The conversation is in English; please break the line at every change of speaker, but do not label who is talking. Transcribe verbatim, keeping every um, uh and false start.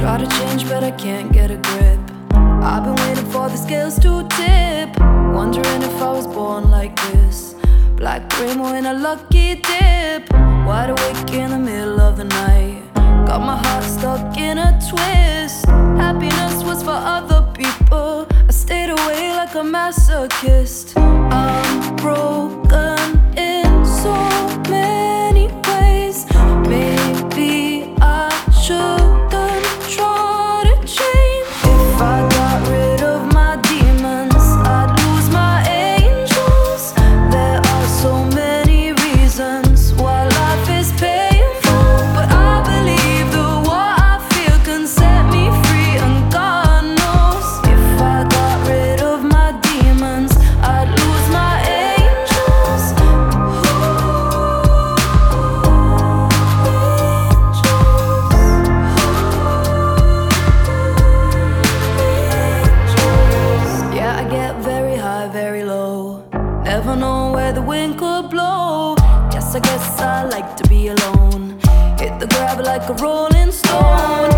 Try to change but I can't get a grip. I've been waiting for the scales to tip, wondering if I was born like this. Black rainbow in a lucky dip, wide awake in the middle of the night. Got my heart stuck in a twist. Happiness was for other people, I stayed away like a masochist. I'm broken in so many ways. Maybe I shouldn't try to change. If I got rid of my demons, I'd lose my angels. There are so many reasons why life is painful, but I believe that what I feel can set me free. And God knows, if I got rid of my demons, I'd lose my angels. Yeah, I get very high, very low, never know where the wind could blow. Yes, I guess I like to be alone, hit the ground like a rolling stone.